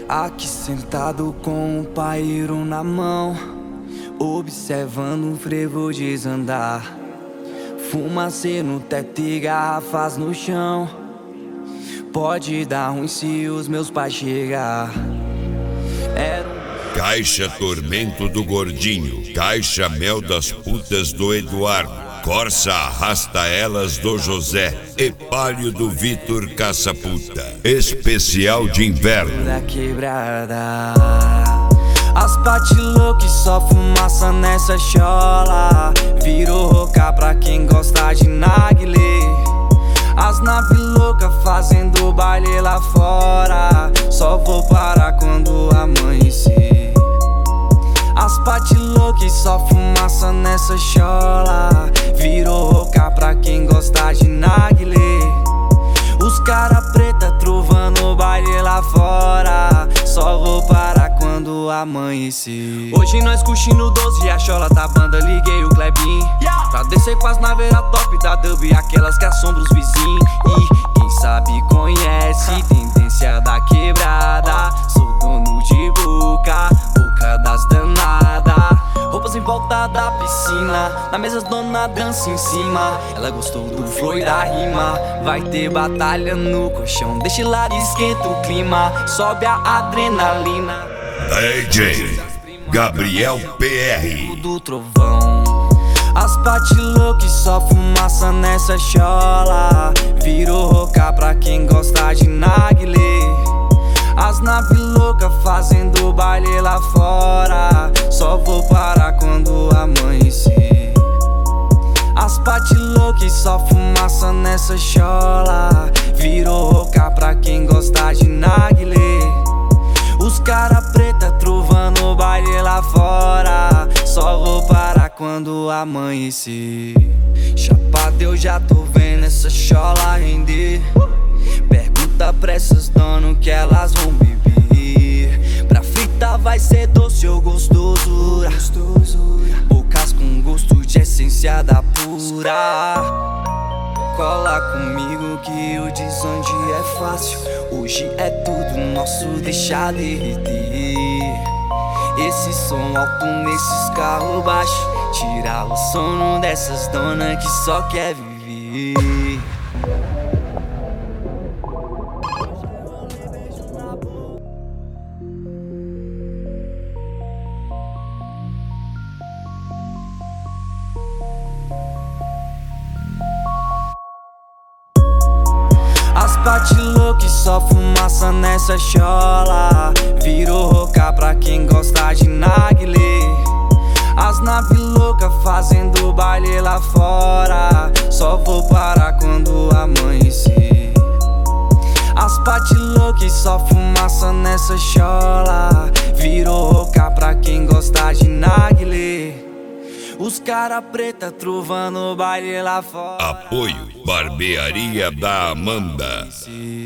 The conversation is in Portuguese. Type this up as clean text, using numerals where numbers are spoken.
Aqui sentado com um paeiro na mão, observando o frevo desandar. Fumaça no teto e garrafas no chão. Pode dar ruim se os meus pais chegar. Caixa Tormento do Gordinho, Caixa Mel das Putas do Eduardo, Corsa Arrasta Elas do José e Palio do Vitor Caça-Puta. Especial de inverno. Da quebrada, as patilô que só fumaça nessa chola. Virou roca pra quem gosta de narguilé. As naves loucas fazendo baile lá fora. Só vou parar quando amanhecer. As patilô que só fumaça nessa chola. Virou roca pra quem gosta de narguilé. Os cara preta trovando baile lá fora. Só vou parar quando amanhecer. Hoje nós curtindo 12 e a chola da banda. Liguei o Klebin pra descer com as naveiras top da dub, aquelas que assombram os vizinhos. E quem sabe conhece tendência da quebrada. Sou dono de boca, boca das danadas. Roupas em volta da piscina, na mesa as dona dança em cima. Ela gostou do flow e da rima. Vai ter batalha no colchão, deixa lá e esquenta o clima. Sobe a adrenalina. DJ Gabriel PR Do trovão, as patilô que só fumaça nessa chola. Virou roca pra quem gosta de narguilé. As naves loucas fazendo baile lá fora. Só vou parar quando amanhecer. As patilô que só fumaça nessa chola. Virou roca pra quem gosta de narguilé. Os cara preta trovando baile lá fora. Só vou parar quando amanhecer. Chapado eu já tô vendo essa chola render. Pergunta pra essas donas que elas vão beber. Pra fritar vai ser doce ou gostosura. Bocas com gosto de essência da pura. Cola comigo que o desonde é fácil. Hoje é tudo nosso, deixa derreter. Esse som alto nesses carros baixos. Tirar o sono dessas donas que só quer viver. As patilô que só fumaça nessa chola. Virou roca pra quem gosta de narguilé. As naves loucas fazendo baile lá fora. Só vou parar quando amanhecer. As patilô que só fumaça nessa chola. Virou roca pra quem gosta de narguilé. Os cara preta trovando baile lá fora. Apoio Barbearia da Amanda.